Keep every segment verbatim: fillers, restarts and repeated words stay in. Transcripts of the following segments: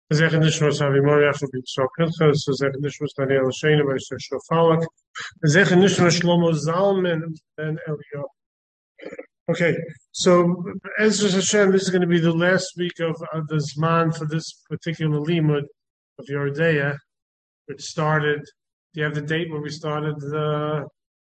Zech Nishmas Avimori After B'Yisrael Pinchas, Zech Nishmas Daniel Shana by Shlomo Falak, Zech Nishmas Shlomo Zalman and Eliyahu. Okay, so Ezra Hashem, this is going to be the last week of, of the Zman for this particular limud of Yordeya, which started. Do you have the date where we started the?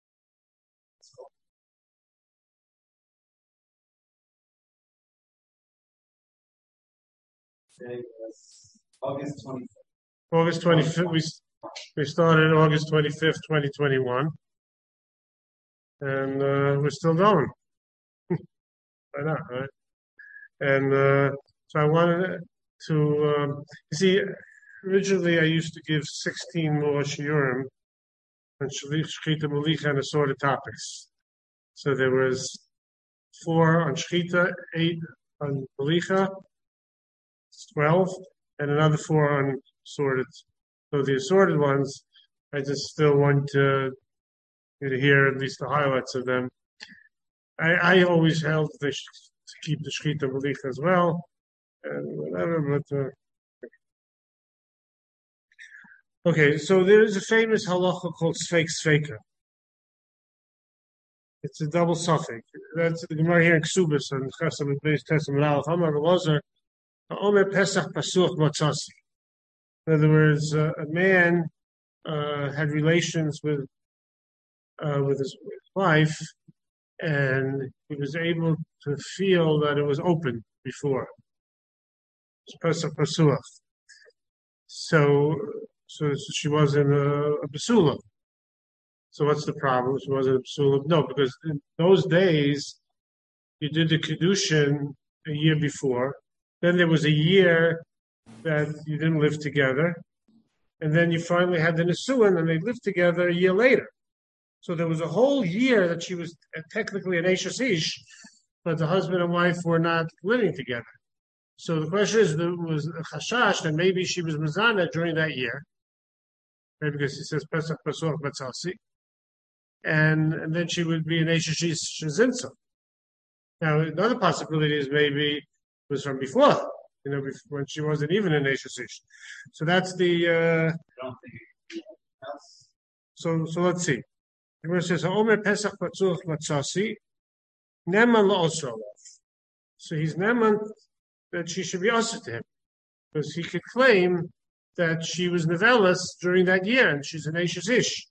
August twenty-fifth. August twenty-fifth. We we started August twenty-fifth, twenty twenty-one, and uh, we're still going. Why not, right? And uh, so I wanted to, um, you see, originally I used to give sixteen more shiurim on Shechita Malicha and assorted topics. So there was four on Shechita, eight on Malicha, twelve, and another four on assorted. So the assorted ones, I just still want to, you to hear at least the highlights of them. I, I always held they should keep the Shechita Malicha as well, and whatever, but. Uh, Okay, so there is a famous halacha called Sfeik Sfeika. It's a double suffix. That's the Gemara here in Ksubis and Chesam and Beis Tesam and Aleph. Hamar Velozer, Omer Pesach Pasuch Matzasi. In other words, uh, a man uh, had relations with uh, with his wife, and he was able to feel that it was open before. It's Pesach Pasuch. So. So she wasn't a, a basula. So what's the problem? She wasn't a basula. No, because in those days, you did the kedushin a year before. Then there was a year that you didn't live together. And then you finally had the nisuin, and they lived together a year later. So there was a whole year that she was technically an Eishes Ish, but the husband and wife were not living together. So the question is, there was a chashash that maybe she was mezana during that year. Maybe because he says Pesach Pasuach Batzasi, and and then she would be an Eishes Shazinsa. Now another possibility is maybe it was from before, you know, before, when she wasn't even an Eishes. So that's the. Uh, so so let's see. It says Omer Pesach Pasuach Batzasi, Neman LaOsralav. So he's Neman that she should be also to him, because he could claim that she was Nevelis during that year, and she's an Eishes Ish.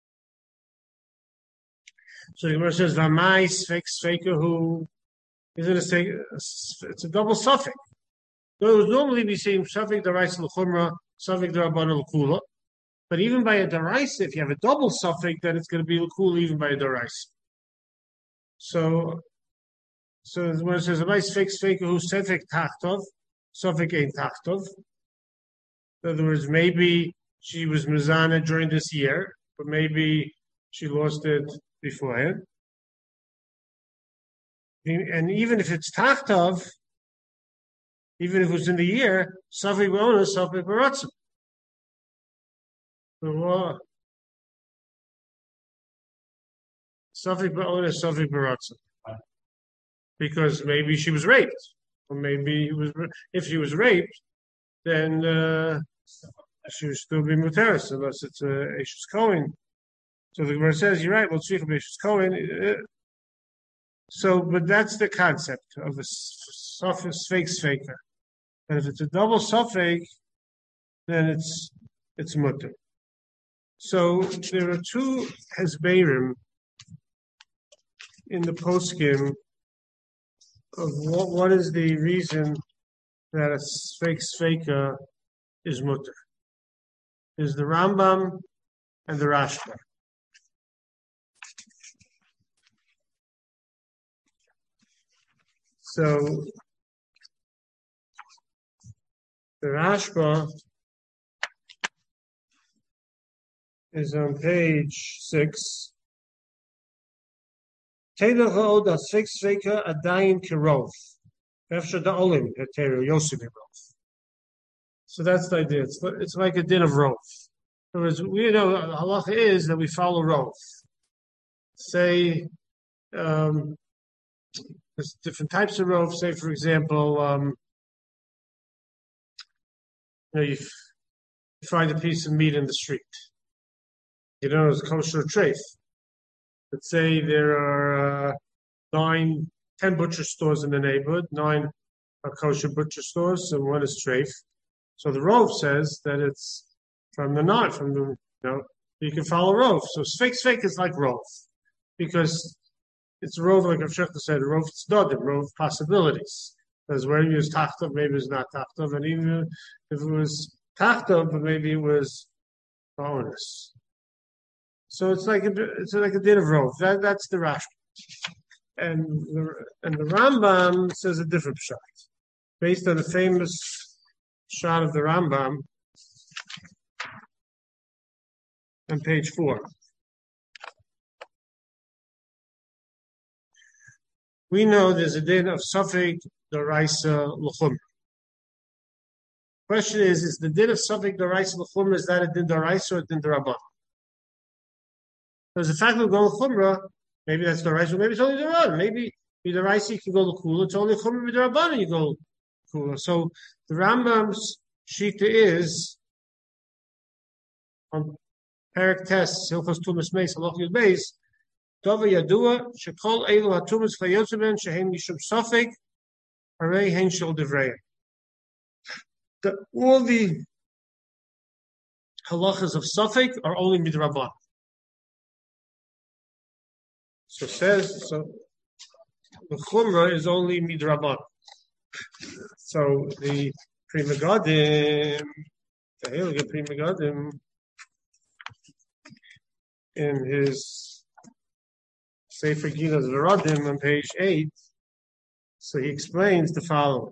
So the Gemara says, V'amai Sfeik Sfeika, who isn't a say, it's a double suffix. So it would normally be saying suffix deraisa l'chumra, suffix derabana l'kula. But even by a deraisa, if you have a double suffix, then it's going to be l'kula even by a deraisa. So, so the Gemara says, V'amai Sfeik Sfeika, who sefek tachtov, suffix ein tachtov. In other words, maybe she was mezana during this year, but maybe she lost it beforehand. And even if it's tachtov, even if it was in the year, safek b'ona, safek b'ratzim. Safek b'ona, safek b'ratzim. Because maybe she was raped, or maybe it was. If she was raped, then. Uh, She would still be muteris unless it's a uh, Eishes Kohen. So the Gemara says, you're right, well, tzricha b'Eishes Kohen. So, but that's the concept of a suffix, fake sfaker. And if it's a double suffix, then it's it's mutter. So there are two hesberim in the poskim of what, what is the reason that a fake sfaker is mutter. Is the Rambam and the Rashba. So the Rashba is on page six. Taylor Hod as fix faker adayin kirov. After the olim heteru yosef kirov. So that's the idea. It's, it's like a din of Rov. In other words, we know the halacha is that we follow Rov. Say, um, there's different types of Rov. Say, for example, um, You know, you, f- you find a piece of meat in the street. You don't know it's kosher or treif. Let's say there are uh, nine, ten butcher stores in the neighborhood. Nine are kosher butcher stores, and one is treif. So the Rove says that it's from the nine, from the you know you can follow Rove. So fake fake is like Rove because it's Rove, like Rav Shechter said, Rove tzdadim, Rove possibilities. Because where you use tachtov, maybe it's not tachtov, and even if it was tachtov, but maybe it was bonus. So it's like a, it's like a din of Rove. That, that's the Rashi. And the, and the Rambam says a different shot, based on the famous shot of the Rambam on page four. We know there's a din of Safek Daraisa L'chumra. Question is, is the din of Safek Daraisa L'chumra, is that a din Daraisa or a din Darabban? There's the fact of going L'chumra, maybe that's Daraisa, maybe it's only Darabban. Maybe with Daraisa you can go L'chula, it's only L'chumra with Darabban you go L'chula. So the Rambam's Shita is on Perek Tes, Hilchos Tumas Meis, Halach Yud Beis, Dova Yadua, Shekol Eilu HaTumas Chayotzeben, Shehem Mishum Safek, Harei Hen Shel Divrei. All the halachas of Safek are only midrabban. So says so. The chumrah is only midrabban. So the Pri Megadim, the Heilige Pri Megadim, in his Sefer Gilas Veradim on page eight, so he explains the following.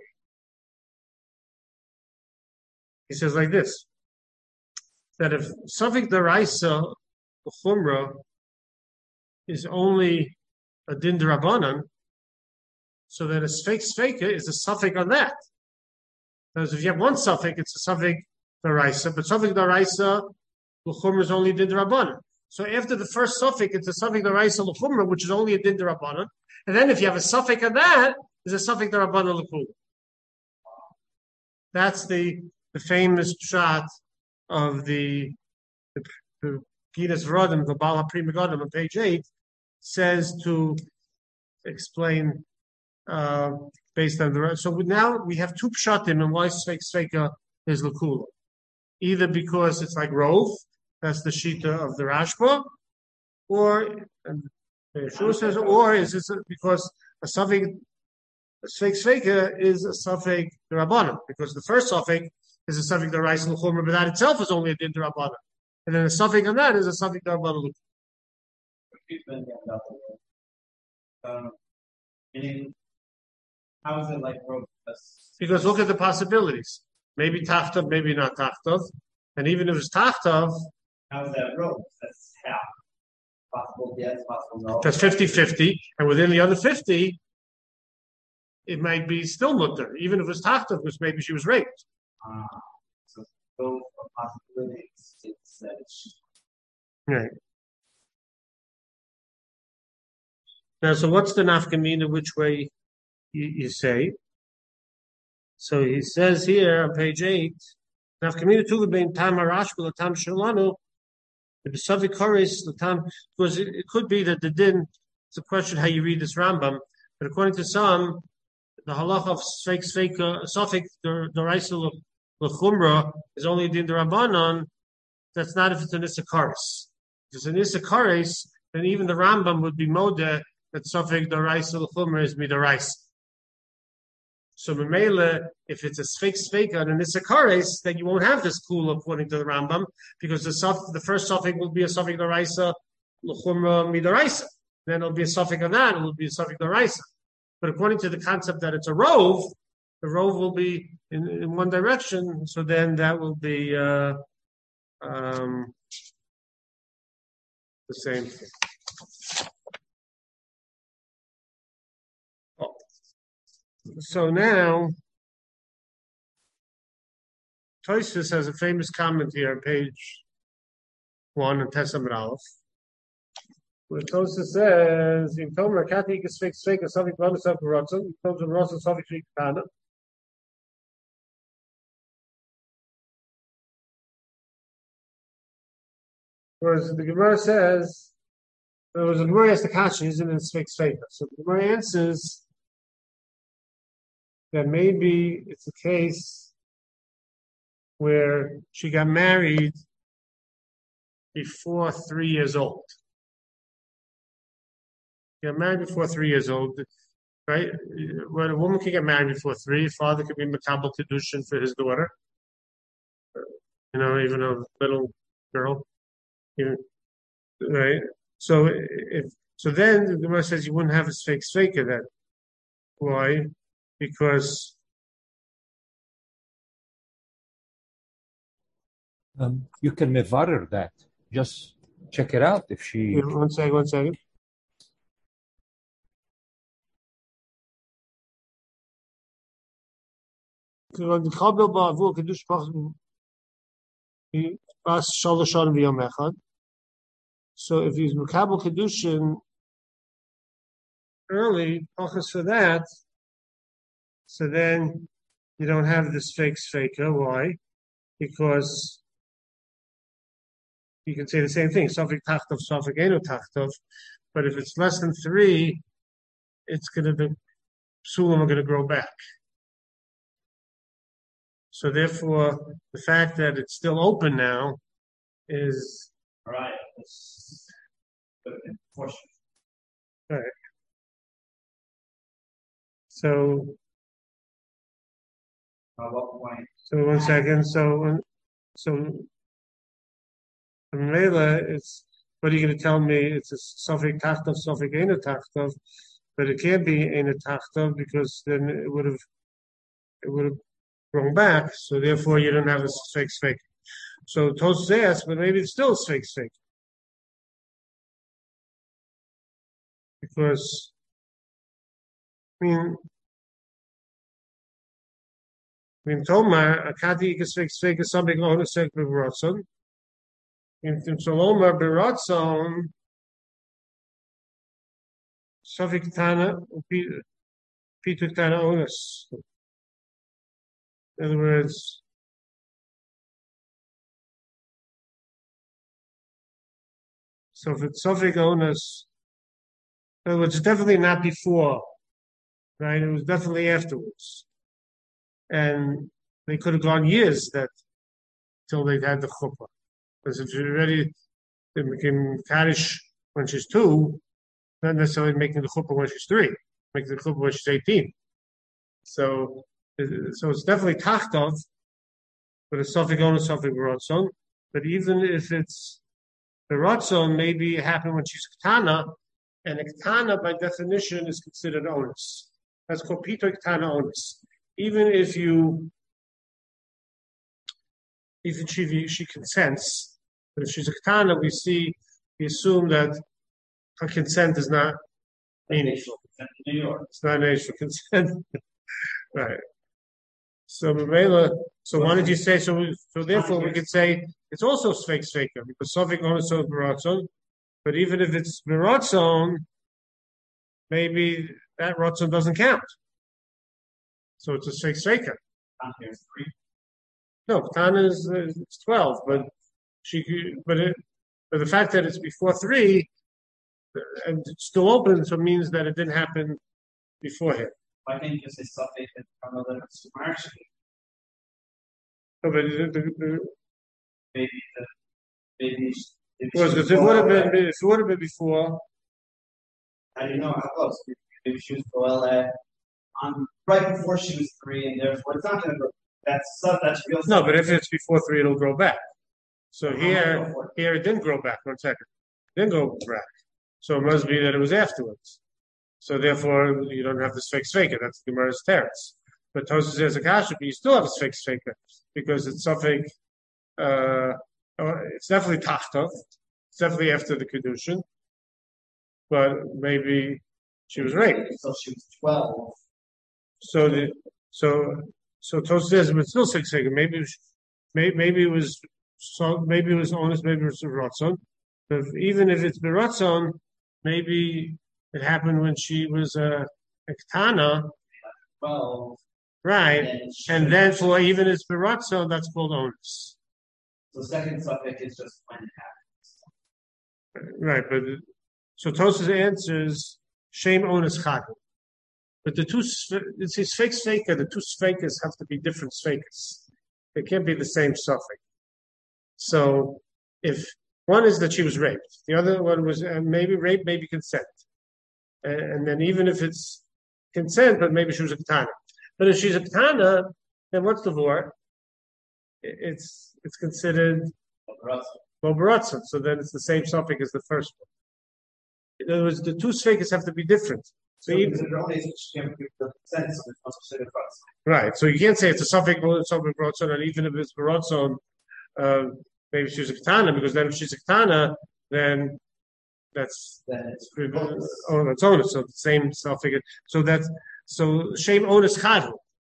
He says like this, that if Safek Daraisa, the Chumrah, is only a Din D'Rabbanan, so that a Sfeik Sfeika is a Safek on that. Because if you have one Safek, it's a Safek Daraisa, but Safek Daraisa, the Chumrah is only Din D'Rabbanan. So after the first Safek, it's a Safek Daraisa L'Chumrah, which is only a Din D'Rabbanan. And then if you have a Safek on that, there's a Safek D'Rabbanan L'Chumrah. That's the the famous shot of the the, the Gilas Veradim, the Baal HaPri Megadim on page eight, says to explain uh, based on the so now we have two pshatim and why Sveik Sveika is Lakula. Either because it's like Rove, that's the Shita of the Rashba, or and the Yeshua says, or is it because a Safek Sveik Sveika is a Safek Rabbanan, because the first Safek is a Safek Daraisa L'Chumra, but that itself is only a Din Rabbanan. And then a Safek on that is a Safek Rabbanan. Um, meaning, how is it like Rove? Because look at the possibilities. Maybe Tachtov, maybe not Tachtov. And even if it's Tachtov, how is that Rove? That's half. Possible yes, possible no. That's fifty-fifty. And within the other fifty, it might be still mutter, even if it's Tachtov, because maybe she was raped. Uh, so those are possibilities. It's that it's right. Now, so what's the nafkamina? Which way you, you say? So he says here on page eight, nafkamina tu v'bein tam harash v'latam shalanu b'savi koris latam. Because it, it could be that the din. It's a question how you read this Rambam, but according to some, the halach of Sveik Sveika Safek Daraisa L'Chumra is only din D'Rabbanan. That's not if it's an Issakaris. If it's an Issakaris, then even the Rambam would be modeh that Safek Daraisa L'Chumra is Midaraisa. So Memele, if it's a Sveik Sveika and an Issakaris, then you won't have this kula according to the Rambam, because the Saf, the first Safek will be a Safek Daraisa L'Chumra Midaraisa. Then it'll be a Safek on that, it will be a Safek Daraisa. But according to the concept that it's a rove, the rove will be in, in one direction, so then that will be uh, um, the same thing. Oh. So now, Tosfos has a famous comment here on page one in Tesam Ralph. Where Tosfos says, "In Tomer Kati Gesvek Svek Asavik Vanasav Ratzon, in Tomer Ratzon Savik Kana." Whereas the Gemara says, there was a Gemara asked the Kasha, isn't it fixed faker? So the Gemara answers that maybe it's a case where she got married before three years old. She got married before three years old, right? When a woman can get married before three, father could be Makabel Kedushin for his daughter. You know, even a little girl. Even, right? So if so then the Gemara says you wouldn't have a fake faker then. Why? Because um, you can mevarer that. Just check it out if she. Yeah, one second, one second. So if he's Makabel Kedushin early, focus for that, so then you don't have this fake faker. Why? Because you can say the same thing, Sofik Tachtov, Sofik Eno Tachtov, but if it's less than three, it's going to, the Sulam are going to grow back. So therefore, the fact that it's still open now is... All right. Right. So... At what point? So one second, so... So... Mela, it's what are you going to tell me? It's a Sofik Tachtov, Sofik Eno Tachtov, but it can't be Eno Tachtov because then it would have it would have grown back. So therefore, you don't have a fake fake. So Tosfos asks, but maybe it's still fake fake because I mean, I mean, Tomar Akati is fake fake is something on a second Rotson. In Solomar Beratzon, Sofik Tana, Peter Tana Onus. In other words, so if it's Sofik Onus, in other words, it's definitely not before, right? It was definitely afterwards. And they could have gone years that till they had the chuppah. Because if you're ready to become Kaddish when she's two, not necessarily making the chuppah when she's three, making the chuppah when she's eighteen. So, so it's definitely tachtov, but it's Sofik Onus, Sofik Ratzon. But even if it's the Ratzon, maybe it happened when she's Ketana, and a Ketana by definition is considered onus. That's called Pito Ketana onus. Even if you, even she she consents. But if she's a Ketana, we see, we assume that her consent is not meaningful. It's not an age for consent. Right. So, so why did you say, so we, so therefore we could say it's also Sfeik Sfeika, because Sofik Onosov Beratzon, but even if it's Beratzon, maybe that Ratzon doesn't count. So it's a Sfeik Sfeika. No, Ketana is uh, it's twelve, but She, but it, but the fact that it's before three and it's still open, so means that it didn't happen beforehand. I think it's a suffix that from a little commercially. No, but the, the, the, maybe the maybe because if it would have been if it would have been before. I don't know how close. Maybe she was well uh, on right before she was three, and therefore it's not going to go. That's that's real. No, but if it's before three, it'll grow back. So here, here it didn't grow back. One second, it didn't go back. So it must be that it was afterwards. So therefore, you don't have the fake faker. That's the Gemara's teretz. But Tosfos says a kasha, but you still have a fake faker because it's something. Uh, it's definitely tachtov. It's definitely after the kedushin. But maybe she was raped. So she was twelve. So the so so Tosfos says, but still fake faker. Maybe maybe maybe it was. So maybe it was honest, maybe it was a Ratzon. But even if it's Beratzon, maybe it happened when she was a, a Ketana. Well, right. And, and then for even if it's Beratzon, that's called onus. So second subject is just when it Right, but so Tosas answers shame onus chad. But the two it's his fake sveka, the two svekas have to be different svekas. They can't be the same suffix. So if one is that she was raped, the other one was uh, maybe rape, maybe consent, and, and then even if it's consent, but maybe she was a katana. But if she's a katana, then what's the vor? It's it's considered bobaratzon. So then it's the same suffix as the first one. In other words, the two svekas have to be different. So, So even, right. So you can't say it's a suffix suffix baratzon, and even if it's baratzon, uh, maybe she's a katana, because then if she's a katana, then that's then it's oh, that's onus. So the same suffix. So that's so shame onus chadu.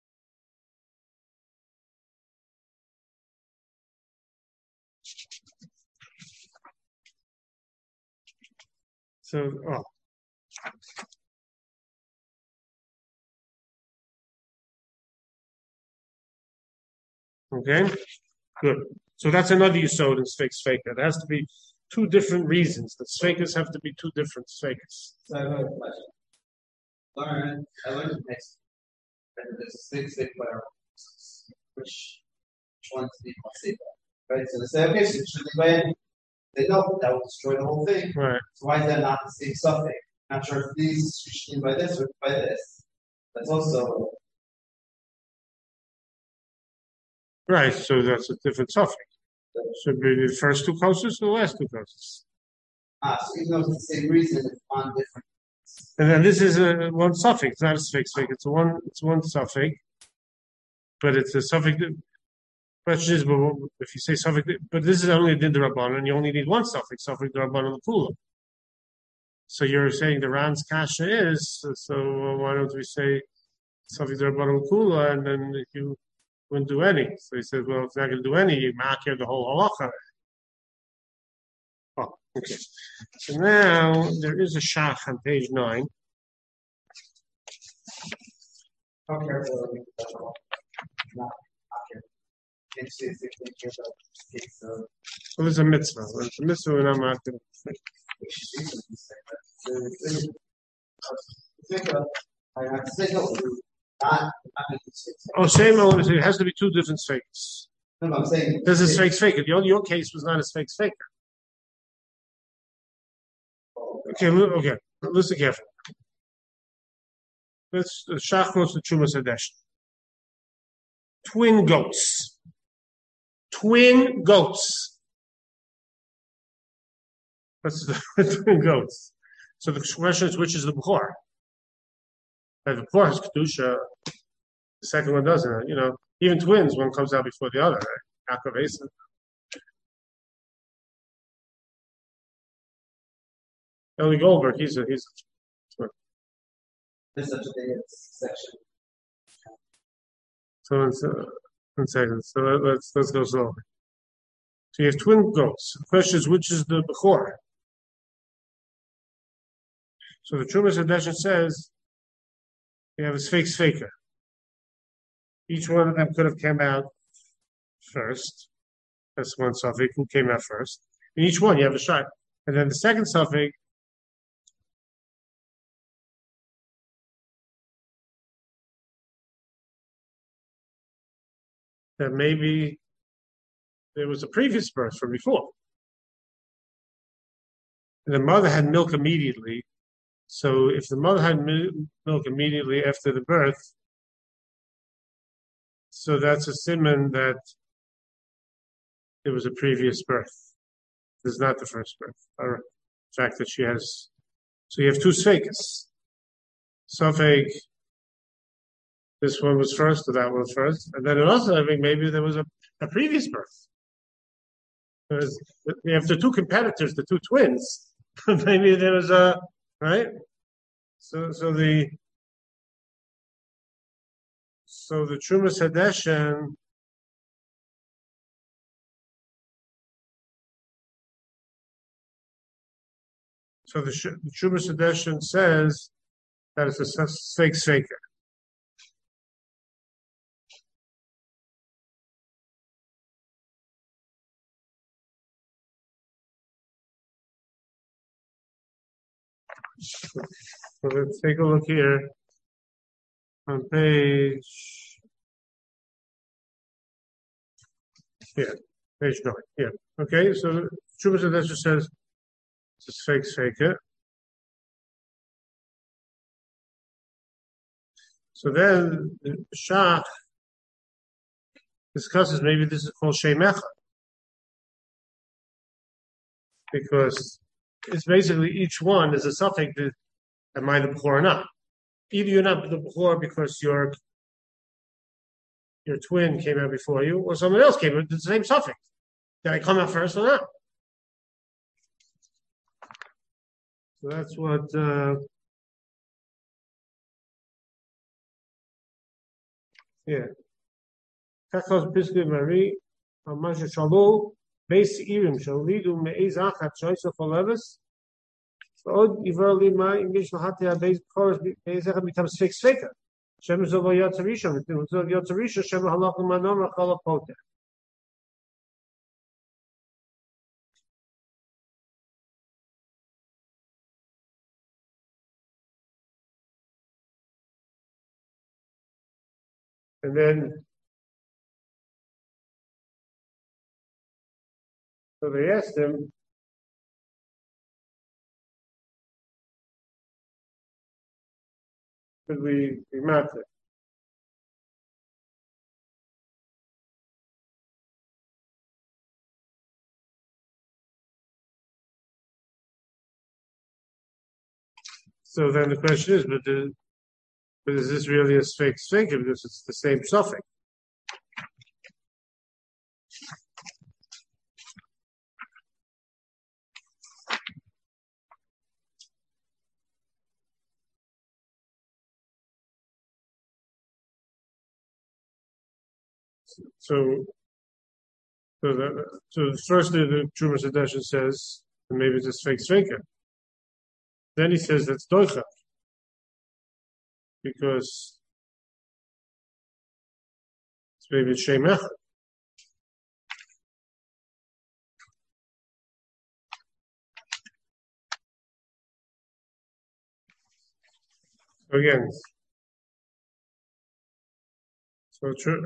So oh. Okay, good. So that's another yisod in Sfeik Sfeika. There has to be two different reasons. The Sfeikas have to be two different Sfeikas. So I have a question. Learn, I learned in next. There's a six six player. Which which one's the most right? So they say, okay, so should they win? They know that will destroy the whole thing. Right. So why is that not the same suffix? Not sure if these should by this or by this. That's also Right. So that's a different suffix. Should be the first two closest or the last two closest. ah. So even though it's the same reason, it's on different. And then this is a one suffix, it's not a Sfeik Sfeika. It's a one. It's one suffix, but it's a suffix. That, question is, but if you say suffix, but this is only din derabbanan, and you only need one suffix, suffix derabbanan l'kula. So you're saying the Ran's kasha is, so why don't we say suffix derabbanan l'kula, and then you wouldn't do any. So he says, well, if you're not going to do any, you makir the whole halacha. Oh, okay. So now there is a shach on page nine. How careful not it's it's it's it's uh Well, there's a mitzvah. When it's a mitzvah, we're not makir. Oh, same onus. It has to be two different fakes. No, no, I'm saying This is fake faker. The only your case was not a fake faker. Okay, li- okay. Listen carefully. Let's shach goes to Chumas Hadesh. Twin goats. Twin goats. What's the twin goats? So the question is, which is the b'chor? And the b'chor is kedusha. The second one doesn't. You know, even twins, one comes out before the other. Right? Yaakov Esav. Eli Goldberg, he's a he's a twin. there's such a thing as section. So it's uh, one second. So let- let's let's go slowly. So you have twin goats. The question is, which is the b'chor? So the Trumas Hadeshin says you have a sfeik sfeika. Each one of them could have come out first. That's one suffix. Who came out first? In each one, you have a shot. And then the second suffix, that maybe there was a previous birth from before. And the mother had milk immediately. So if the mother had milk immediately after the birth, so that's a simon that it was a previous birth. This is not the first birth. Or the fact that she has. So you have two sfekas. Safek, this one was first, or that one was first. And then also, I think maybe there was a, a previous birth. Because we have the two competitors, the two twins. Maybe there was a, right? So, so the, so the Trumas Hadeshin, so the, the Trumas Hadeshin says that it's a fake faker. So let's take a look here on page, yeah, page nine, yeah. Okay, so Shuvas Hadesha says it's fake, fake it. So then the Shach discusses maybe this is called Shemecha, because it's basically each one is a suffix that am I the Bechor or not. Either you're not the Bechor because your your twin came out before you, or someone else came out with the same suffix. Did I come out first or not? So that's what uh, yeah. Kakos Piskei Mari, Masha Shalu, Beis Irim Shalidu Me'ez Achat Shoysa Cholevis. Od Iverli Ma English Lahatia Beis Chorus Beis Echad becomes fixed faker. Shem Zova Yatzarisha, Zova Yatzarisha, Shem Halach Manom Rachala Poter. And then, so they asked him, could we be matter? So then the question is, but, the, but is this really a fake figure because it's the same suffix? So, so, the, so firstly, the Trumas Hadesha says, and maybe it's fake figure. Then he says that's doicha, because it's maybe it's shemecha. So again, so true.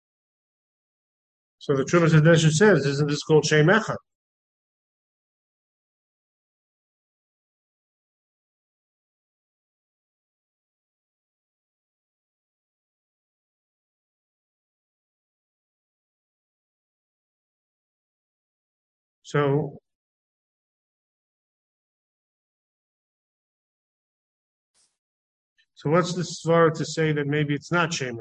So the Trumas Hadesha says, isn't this called shemecha? So, so what's the svara to say that maybe it's not shemech?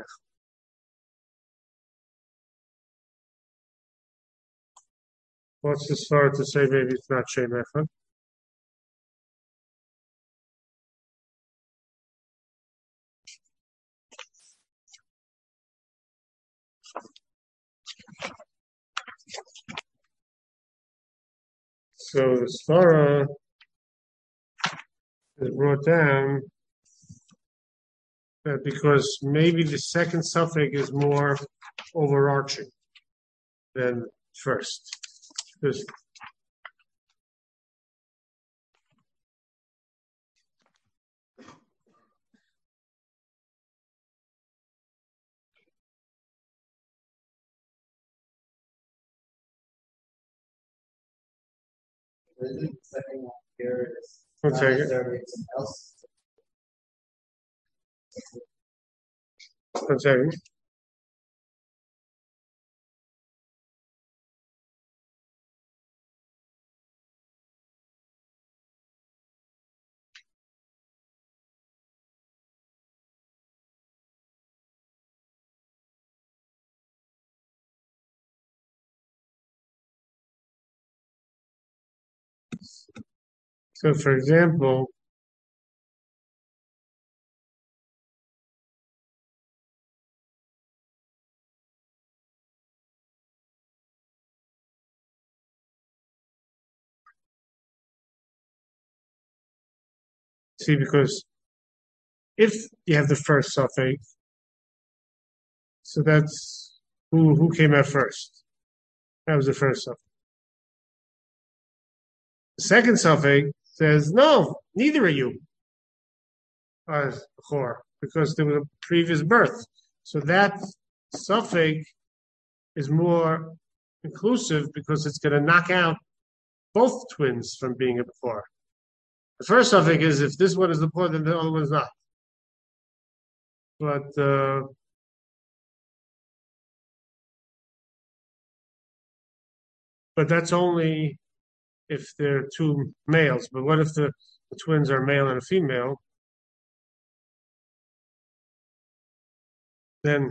What's the svara to say maybe it's not shemech? Huh? So the svara is brought down that because maybe the second suffix is more overarching than first. Because The second one here is one not second, necessarily something else. one second. So, for example, see, because if you have the first suffix, so that's who who came out first. That was the first suffix. The second suffix says, no, neither are you as Chor, because there was a previous birth. So that suffix is more inclusive because it's going to knock out both twins from being a Bechor. The first suffix is if this one is the Bechor, then the other one is not. But uh, but that's only if they're two males. But what if the, the twins are male and a female? Then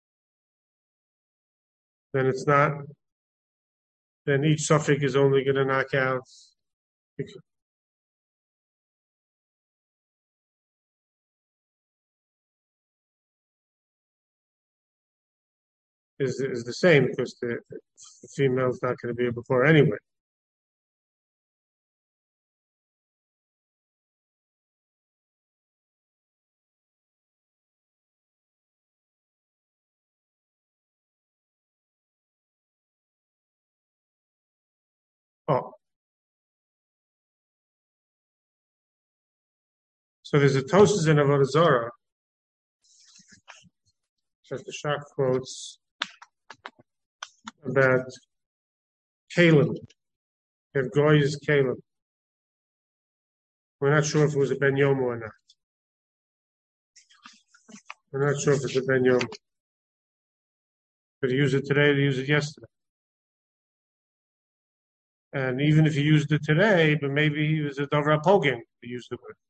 then it's not. Then each suffix is only going to knock out. Is is the same because the, the female is not going to be a Bechor anyway. Oh. So there's a Tosas in Avodah Zarah that the Shach quotes about Caleb. If Goy is Caleb. We're not sure if it was a Ben Yomo or not. We're not sure if it's a Ben Yomo. Did he use it today or did he use it yesterday? And even if he used it today, but maybe he was a Dover Apogim he used it with.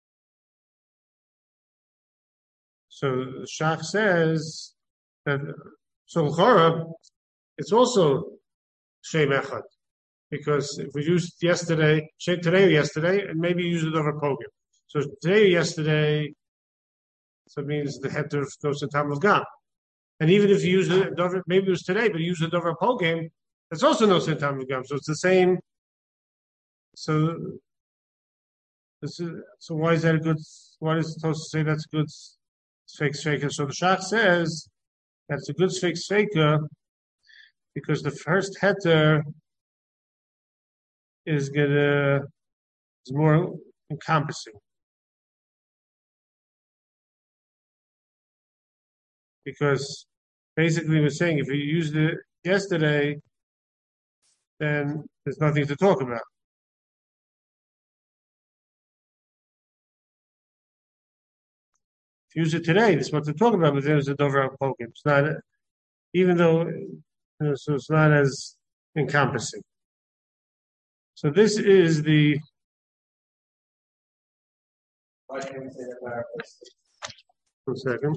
So the Shach says that so Chorab, it's also Shem Echad. Because if we used it yesterday, today or yesterday, and maybe use it over Pogim. So today or yesterday, so it means the head of goes in time of Gam. And even if you use it, maybe it was today, but you use it over Pogim, that's also no sin time of Gam. So it's the same. So, this is, so why is that a good, why is it supposed to say that's a good fake faker? So the Shach says that's a good fake faker because the first heter is gonna is more encompassing because basically we're saying if you used it yesterday, then there's nothing to talk about. If you use it today, that's what to talk about. But there's a Dover Pokim. It's not, even though, you know, so it's not as encompassing. So this is the. Why can't we say that? One second.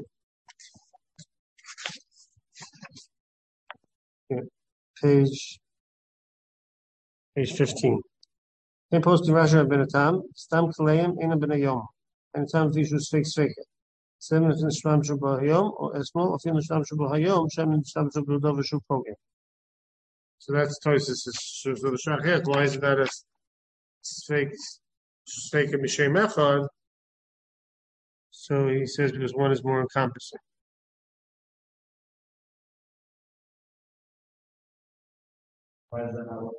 Yeah. Page. Page fifteen. Then post Raja ben Atam, Stam Kaleim in a ben Yom, and Tam Vishus fake fake. Seven in Shram Shabahayom, or as small of in Shram Shabahayom, Shem in Shram Shabahayom Shu Pogim. So that's Tosis. So the Shach, why is that a fake fake of Mishay Mechad? So he says because one is more encompassing. Why does that not work?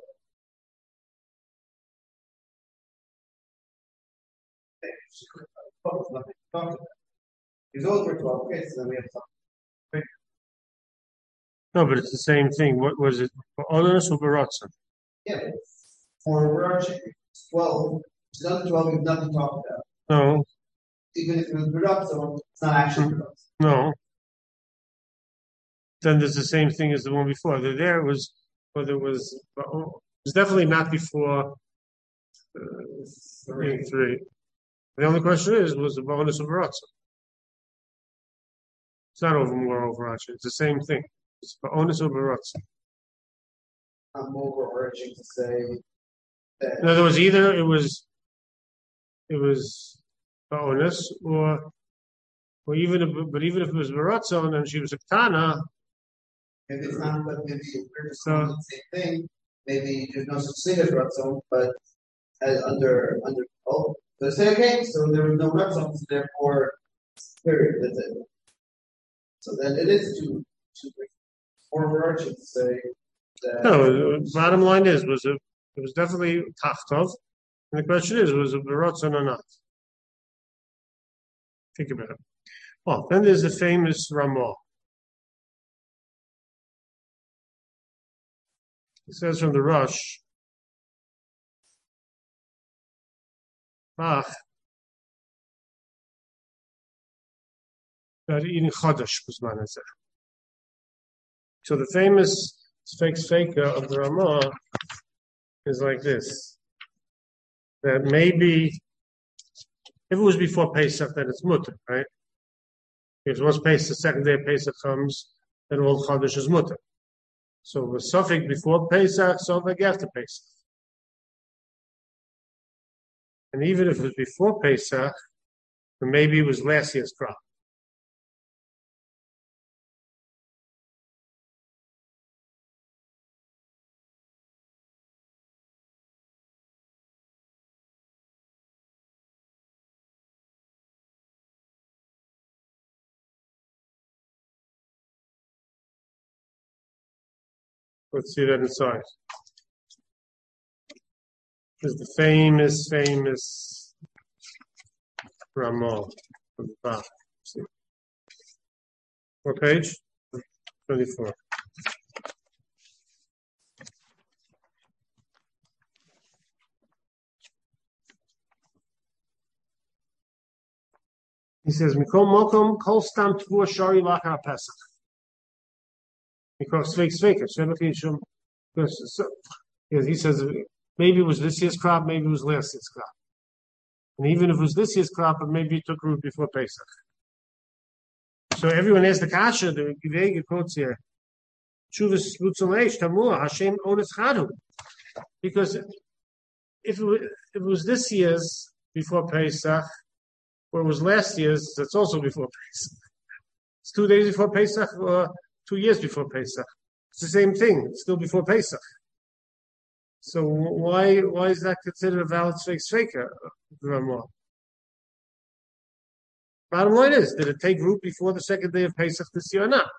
He's over twelve. Okay, so then we have something. No, but it's the same thing. What was it? Others or Baratza? Yeah, for overarching twelve, it's not twelve, we've nothing to talk about. No. Even if it was Baratza, it's not actually Baratza. No. Then there's the same thing as the one before. The there was, whether it was, it was definitely not before uh, three. three. The only question is, was the bonus of Baratza? It's not over more overarching. It's the same thing. It's the onus of Baratza. I'm overarching to say that. In other words, either it was, it was the onus, or, or even if, but even if it was Baratza and she was a Ketana. If it's not, but maybe we're just saying the same thing. Maybe there's no such thing as Ratzon, but as under under oh, so say okay, so there was no Ratzon, so therefore, period. That's it. So then it is too too overarching to say that. No, the bottom line is was it, it was definitely Tachtov, And the question is, was it Baratzon or not? Think about it. Well, then there's the famous Ramah. It says from the Rush, Bach, that eating Chodesh was manazeh. So the famous Sfeik Sfeika of the Ramah is like this: that maybe if it was before Pesach, then it's mutter, right? If once Pesach, the second day of Pesach comes, then all Chodesh is mutter. So it was Suffolk before Pesach, Suffolk after Pesach. And even if it was before Pesach, then maybe it was last year's crop. Let's see that inside. This is the famous, famous Ramah from the top. See. What page? twenty-four. He says, Mikol Mokom Kol Stam Tvur Shari Lachar Pesach. Because Sveik Sveika, he says maybe it was this year's crop, maybe it was last year's crop. And even if it was this year's crop, but maybe it took root before Pesach. So everyone has the kasha, the Givega quotes here. Chuvas Lutzalesh Tamur Hashem Onis Chadu. Because if it, was, if it was this year's before Pesach, or it was last year's, that's also before Pesach. It's two days before Pesach, or two years before Pesach. It's the same thing. It's still before Pesach. So why why is that considered a valid Sveik Sveika? Bottom line is, did it take root before the second day of Pesach this year or not?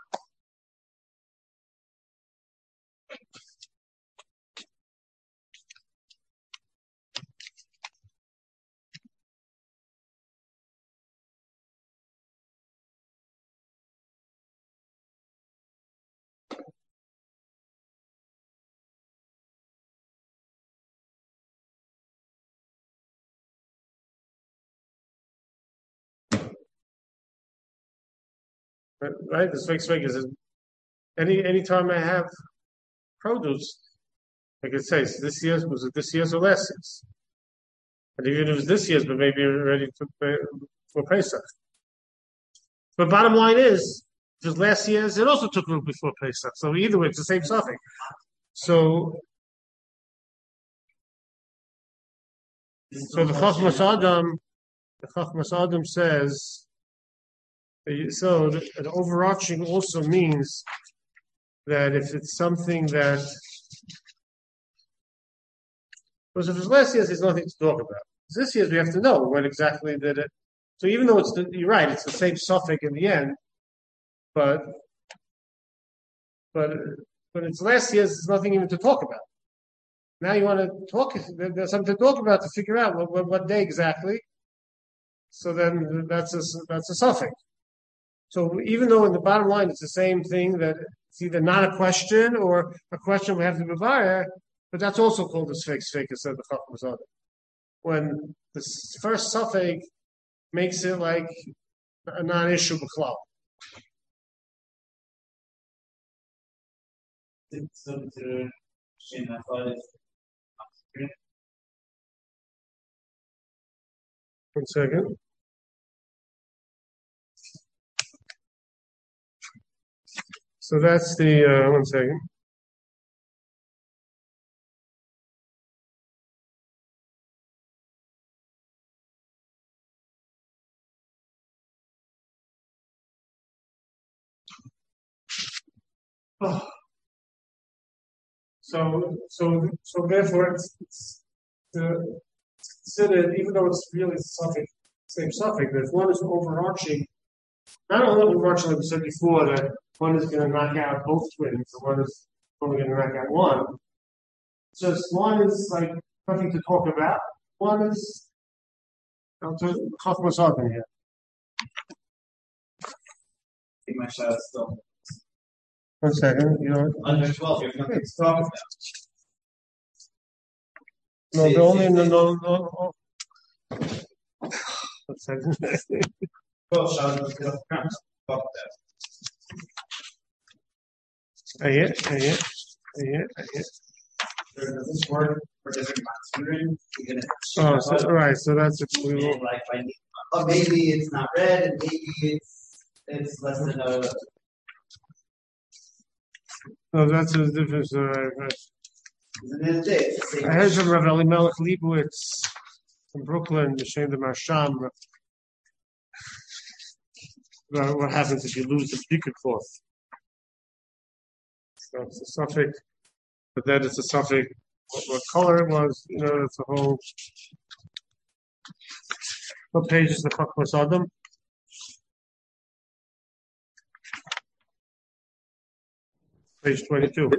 Right? The Sveik Sveika is any any time I have produce, I could say, so this year's, was it this year's or last year's? And even if it was this year's, but maybe ready for, for Pesach. But bottom line is, if it was last year's, it also took root before Pesach. So either way, it's the same suffix. So, so the Chachmas Adam, the Chachmas Adam says, so an overarching also means that if it's something that, because if it's last year's, there's nothing to talk about. This year's, we have to know when exactly did it. So even though it's the, you're right, it's the same suffix in the end, but but but it's last year's, there's nothing even to talk about. Now you want to talk, there's something to talk about to figure out what, what, what day exactly. So then that's a that's a suffix. So even though in the bottom line it's the same thing, that it's either not a question or a question we have to bevare, but that's also called a Sfeik Sfeika, said the Chachmas Adam. When the first suffix makes it like a non-issue b'chlal. One second. So that's the, uh, one second. Oh. So, so, so therefore it's, it's uh, considered, even though it's really the suffix, same suffix, but if one is overarching, not only overarching, like we said before, that one is going to knock out both twins, or one is only going to knock out one. Just one is like nothing to talk about, One is I'll do Chachmas Adam here. My shot is still One second, you know. under twelve. You have nothing to talk about. No, See, the only see, no see. no no. One second. twelve shots, you don't count. Talk about I hit, I hit, I hit, I hit. Does this work for different considering? Oh, so, all right. So that's it. We will. Like, like, oh, maybe it's not red, and maybe it's it's less than a. No, that's the difference. All right, right. I I heard from Rav Elimelech Leibowitz from Brooklyn, the Shem the Marsham, about what happens if you lose the bdika cloth. So it's a suffix, but then it's a suffix. What, what color it was, you know, it's a whole. What page is the Chachmas Adam? Page twenty-two.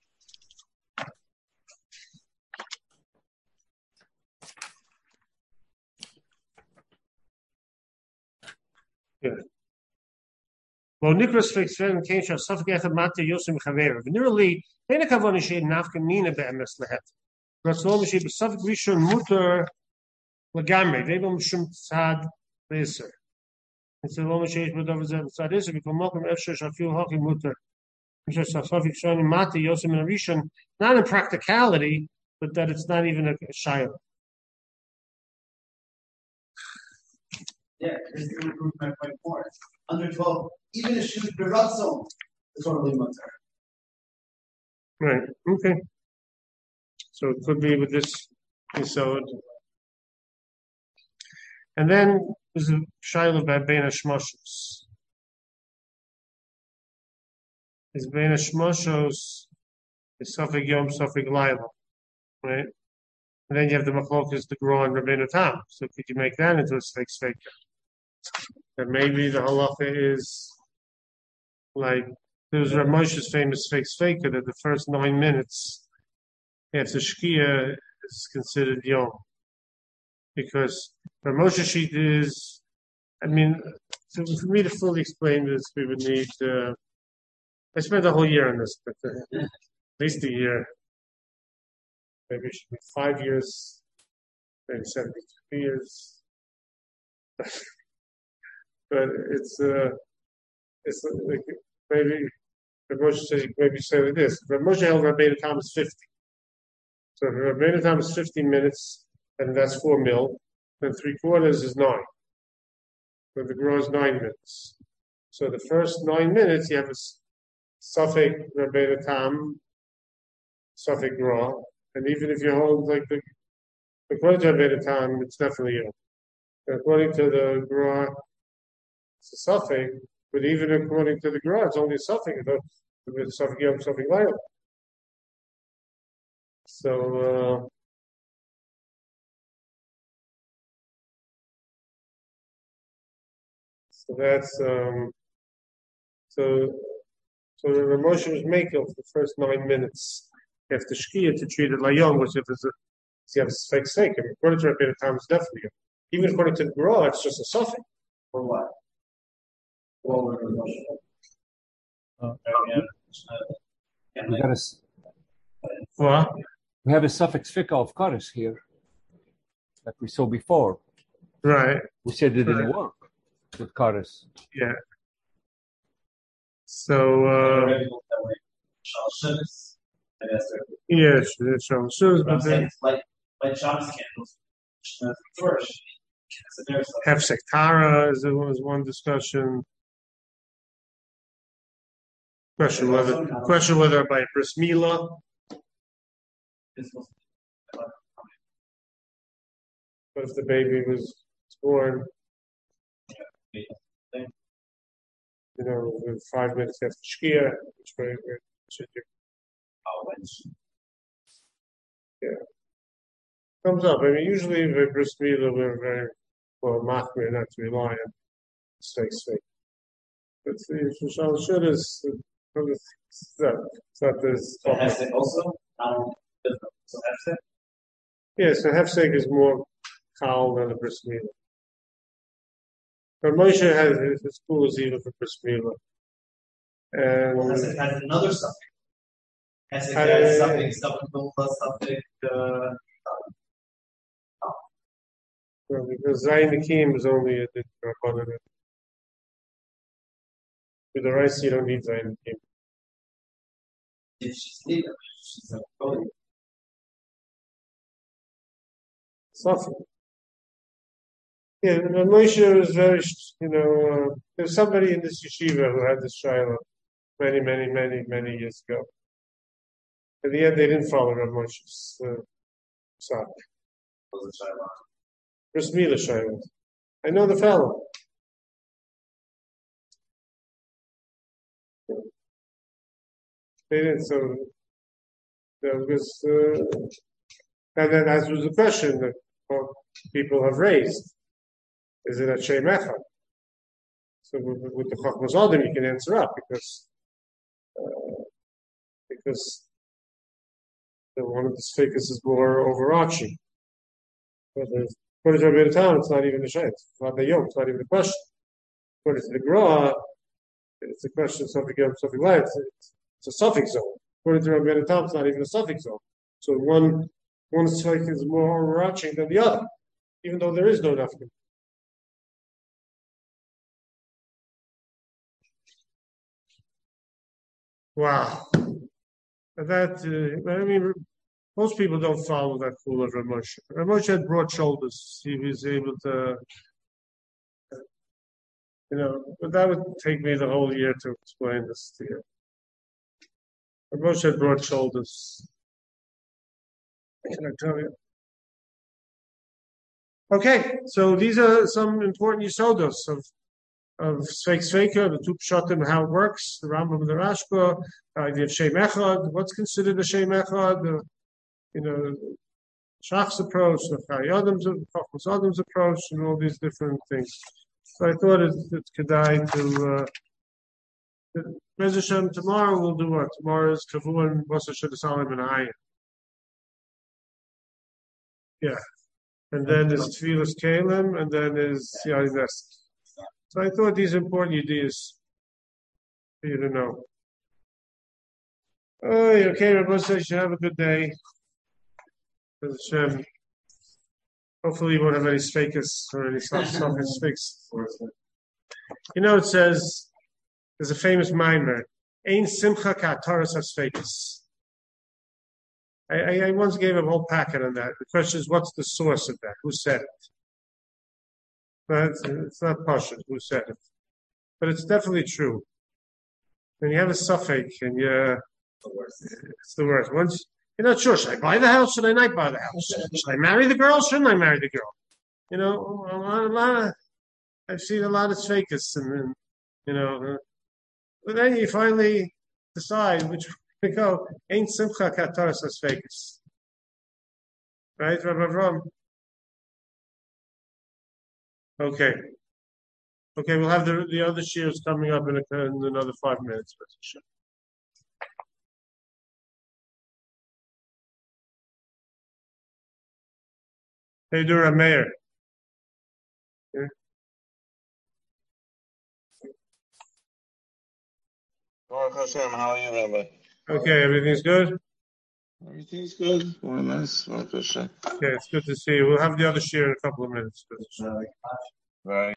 Yeah. Well, Nikras fixed friend came to suffix echad mata yosim chaver. Nearly, any kavon is nafka mina be'emes lehet. That's all. She suffix rishon muter legamre. They don't shum tzad beiser. It's a long shade with over the tzad beiser. Because malcolm efshar shafil haki muter. Just suffix shon mata yosim and rishon. Not in practicality, but that it's not even a shayla. Yeah, this is improvement by four. Under twelve, even a shoot the rub zone is totally mutter. Right. Okay. So it could be with this episode. And then there's a shayla by Bein Hashmoshos. Is Bein Hashmoshos is Safek Yom, Safek Laila, right? And then you have the Machlokas, the Gra, and Rabbeinu Tam. So could you make that into a Sfeik Sfeika? That maybe the halacha is like there was Rav Moshe's famous Sfeik Sfeika that the first nine minutes after Shkia is considered Yom. Because Rav Moshe's sheet is, I mean, so for me to fully explain this, we would need, uh, I spent a whole year on this, but uh, at least a year. Maybe it should be five years, maybe seventy-two years. But it's uh, it's like maybe Rav Moshe says maybe say like this. Rav Moshe held Rabbeinu Tam is fifty. So if Rabbeinu Tam is fifty minutes, and that's four mil, then three quarters is nine. But the Gra is nine minutes. So the first nine minutes you have a Safek Rabbeinu Tam, Safek Gra, and even if you hold like the according to Rabbeinu Tam, it's definitely you. According to the Gra, it's a suffix, but even according to the Gra, it's only a suffix. It's a suffix yom, suffix layla. So, uh, so that's um, so. So the Rav Moshe was making for the first nine minutes after Shkia to treat it like yom, which if it's a, if you have a fake sake, according to Rabbeinu Tam, it's definitely yom. Even according to the Gra, it's just a suffix. For what? What were the Uh, yeah. we, got a, What? we have a suffix fika of kares here that we saw before. Right. We said it didn't Right. work with kares. Yeah. So, uh, yes, it's so shoes, but then like like Shabbos candles. Torch. Hefsek Tara is was one discussion. Question whether question whether by bris milah. But if the baby was born, you know, with five minutes after Shkia, which way we should do. Yeah. Comes up. I mean, usually with bris milah, we're very well machmir not to rely on steak steak. But the Shishal Shud is it's not, it's not this. So Hefsek also? Um, so Hefsek? Yeah, so Hefsek is more Kal than a bris milah. But Moshe has his, his school is even for bris milah. And Well, has it has another suffix? Has it Uh, has suffix, suffix, plus suffix, uh, well, because Zayin Akim is only a dit rabbanan. With the rice, you don't need Zayin Akim. if she's legal, she's a voting. Suffix. Yeah, and Moshe was very, you know, uh, there's somebody in this yeshiva who had this shiloh many, many, many, many years ago. In the end, they didn't follow Rav Moshe's uh, side. Was a Shiloh. Bris milah shiloh. I know the fellow. They didn't, so there was, uh, and then as was the question that well, people have raised. Is it a Shem Echad? So with, with the Chachmas Adam, you can answer up because uh, because the one of the Sfikas is more overarching. But according to Rabbi Tam, it's not even a Shem. It's not the Yom. It's not even a question. According to the Gra, it's a question of something Yom, something like it's, it's a suffix zone. According to Rabbi Tam, it's not even a suffix zone. So one one Sfik is more overarching than the other, even though there is no nafka. Wow. That, uh, I mean, most people don't follow that cool of Rav Moshe. Rav Moshe had broad shoulders. He was able to, you know, but that would take me the whole year to explain this to you. Rav Moshe had broad shoulders. What can I tell you? Okay, so these are some important yisodos of of Sveik Sveika, the two pshatim, how it works, the Rambam and the Rashba, the idea of Shem Echad, what's considered a Shem Echad, the, you know, Shach's approach, the Chai Adam's, Chachmas Adam's approach, and all these different things. So I thought it, it could die to, uh, Bez Hashem, tomorrow we'll do what? Tomorrow is Kavu and Bosa Shadasalim and Ayin. Yeah. And then is Tfilas Kalim, and then is Yad Nest. So I thought these important ideas for you to know. Oh, okay, Rabbi says you should have a good day. Hashem. Hopefully you won't have any sfakus or any self-selfish fakes. You know, it says, there's a famous mimer, Ein Simcha Ka Taras HaSfakus. I, I, I once gave a whole packet on that. The question is, what's the source of that? Who said it? But it's, it's not Pasha who said it. But it's definitely true. When you have a suffix and you're, it's the worst. Once you're not sure, should I buy the house? Should I not buy the house? Should I marry the girl? Shouldn't I marry the girl? You know, a lot, a lot of, I've seen a lot of fakers, and then, you know, uh, but then you finally decide which way to go. Ain't Simcha Kataras as fakers. Right, Rabbi Avram? Okay. Okay, we'll have the the other shears coming up in, a, in another five minutes. How you doing, Mayor? Yeah. Baruch Hashem, how are you, Rabbi? Okay, everything's good? Everything's good. Very nice. Baruch Hashem. Okay, it's good to see you. We'll have the other shear in a couple of minutes. Very